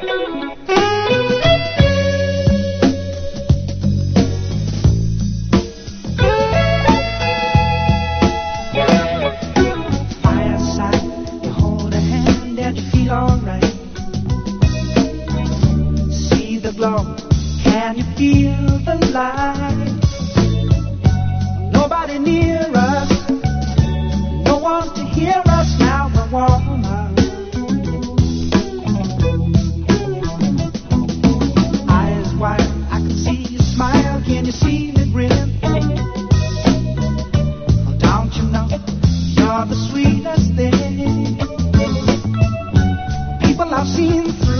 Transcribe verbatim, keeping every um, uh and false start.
Can you feel the light? Nobody near us, no one to hear us now, we're warmer. Eyes wide, I can see you smile, can you see me grin? Oh, don't you know, you're the sweetest thing people I've seen through.